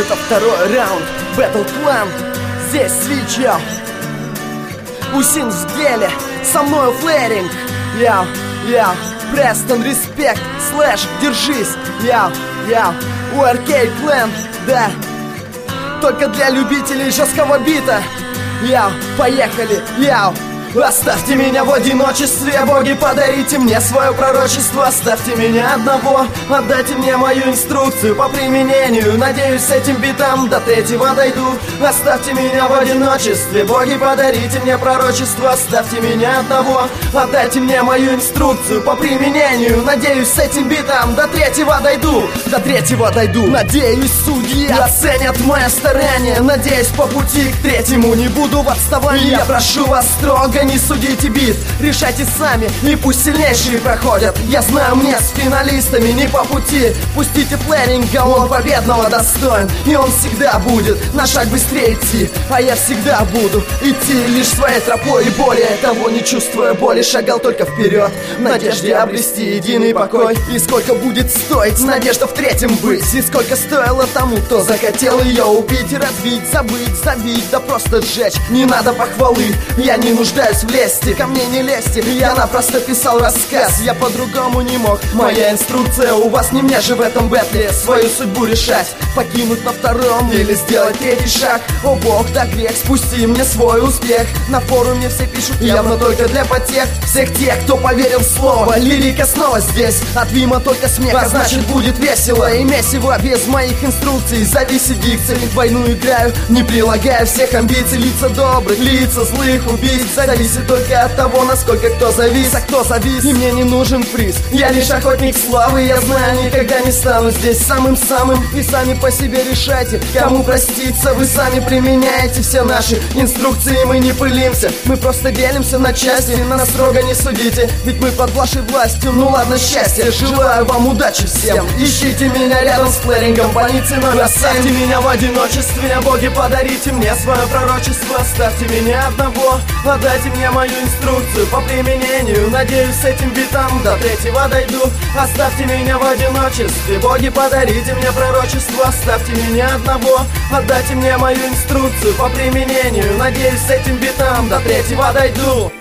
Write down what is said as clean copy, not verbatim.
Это второй раунд, Battle Plan. Здесь Switch, йоу. Усин в деле, со мною флэринг. Яу, яу, Престон, респект, слэш, держись. Яу, яу, у Arcade Clan, да. Только для любителей жесткого бита. Яу, поехали, яу. Оставьте меня в одиночестве, боги, подарите мне свое пророчество. Оставьте меня одного, отдайте мне мою инструкцию по применению. Надеюсь, с этим битом до третьего дойду. Оставьте меня в одиночестве, боги, подарите мне пророчество. Оставьте меня одного, отдайте мне мою инструкцию по применению. Надеюсь, с этим битом до третьего дойду. До третьего дойду. Надеюсь, судьи оценят мое старание. Надеюсь, по пути к третьему не буду в отставании. Я прошу вас строго, не судите бит, решайте сами, и пусть сильнейшие проходят. Я знаю, мне с финалистами не по пути. Пустите флэринга, он победного достоин, и он всегда будет на шаг быстрее идти. А я всегда буду идти лишь своей тропой, и более того, не чувствуя боли, шагал только вперед, в надежде обрести единый покой. И сколько будет стоить надежда в третьем быть, и сколько стоило тому, кто захотел ее убить, разбить, забыть, забить, да просто сжечь. Не надо похвалы, я не нуждаюсь в лести, ко мне не лезьте, я напросто писал рассказ. Я по-другому не мог, моя инструкция у вас, не мне же в этом бэтле свою судьбу решать. Покинуть на втором или сделать третий шаг. О бог, да грех, спусти мне свой успех. На форуме все пишут явно только для потех всех тех, кто поверил в слово. Лирика снова здесь, от Вима только смех, а значит будет весело и месиво. Без моих инструкций зависит дикция. Войну играю, не прилагая всех амбиций. Лица добрых, лица злых убийц, зависит только от того, насколько кто завис. А кто завис, и мне не нужен приз. Я лишь охотник славы, я знаю, никогда не стану здесь самым-самым. И сами по себе решайте, кому проститься. Вы сами применяете все наши инструкции. Мы не пылимся, мы просто делимся на части. Нас строго не судите, ведь мы под вашей властью. Ну ладно, счастья, желаю вам удачи всем. Ищите меня рядом с флэрингом больницы номер 7. Оставьте меня в одиночестве, боги, подарите мне свое пророчество. Оставьте меня одного, отдайте мне мою инструкцию по применению. Надеюсь, с этим битом до третьего дойду. Оставьте меня в одиночестве, боги, подарите мне пророчество. Оставьте меня одного, отдайте мне мою инструкцию по применению. Надеюсь, с этим битом до третьего дойду.